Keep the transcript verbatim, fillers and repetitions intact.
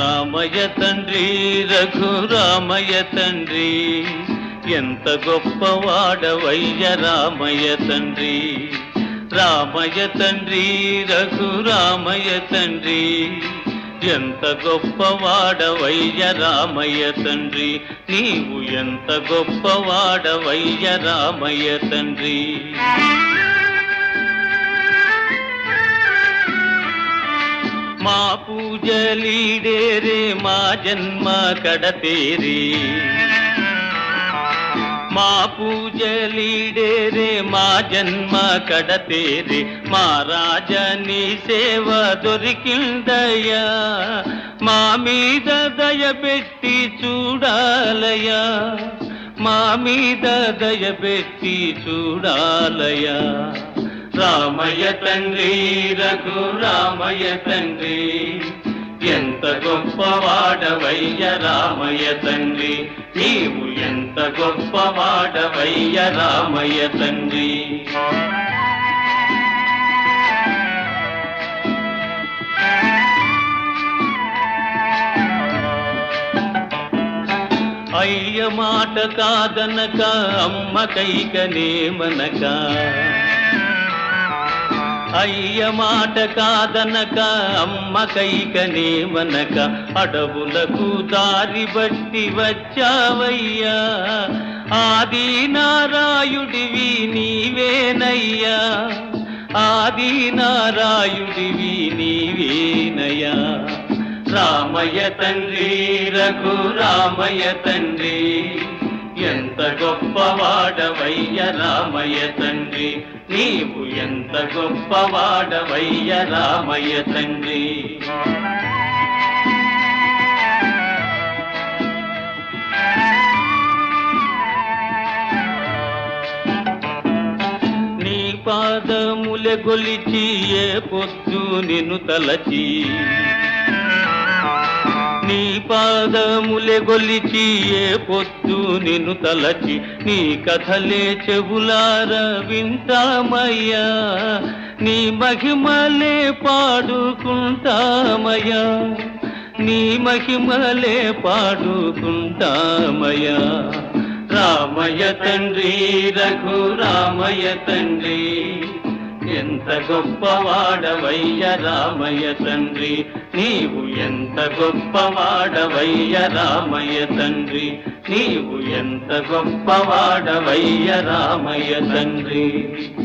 రామయ్య తండ్రి రఘురామయ్య తండ్రి ఎంత గొప్పవాడవయ్య రామయ్య తండ్రి. రామయ్య తండ్రి రఘురామయ్య తండ్రి ఎంత గొప్పవాడవయ్య రామయ్య తండ్రి. నీవు ఎంత గొప్పవాడవయ్య రామయ్య తండ్రి. మా పూజలీడేరే మా జన్మ కడతేరే, మా పూజలీడేరే మా జన్మ కడతేరే. మా రాజని సేవ దొరికిందయ్యా, మా మీద దయపెట్టి చూడాలయ్యా, మా మీద దయపెట్టి చూడాలయ్యా. రామయ్య తండ్రి రఘురామయ్య తండ్రి ఎంత గొప్పవాడవయ్య రామయ్య తండ్రి. నీవు ఎంత గొప్పవాడవయ్య రామయ్య తండ్రి. అయ్య మాట కాదనక అమ్మ కైకనేమనక, అయ్య మాట కాదనక అమ్మ కైకనేమనక అడవులకు దారి బట్టి వచ్చావయ్యా. ఆది నారాయుడివి నీవేనయ్యా, ఆది నారాయుడివి నీవేనయ్యా. రామయ్య తండ్రి రఘురామయ్య తండ్రి ఎంత గొప్పవాడవయ్య రామయ్య తండ్రి. నీవు ఎంత గొప్పవాడవయ్య రామయ్య తండ్రి. నీ పాదములె గొలిచి ఏ పొద్దు నిన్ను తలచి, నీ పాదములె గొలిచి ఏ పొద్దు నిన్ను తలచి. నీ కథలే చెవులార వింటామయ్యా, నీ మహిమలే పాడుకుంటామయ్యా, నీ మహిమలే పాడుకుంటామయ్యా. రామయ్య తండ్రి రఘురామయ్య తండ్రి ఎంత గొప్పవాడవయ్య రామయ్య తండ్రి. నీవు ఎంత గొప్పవాడవయ్య రామయ్య తండ్రి. నీవు ఎంత గొప్పవాడవయ్య రామయ్య తండ్రి.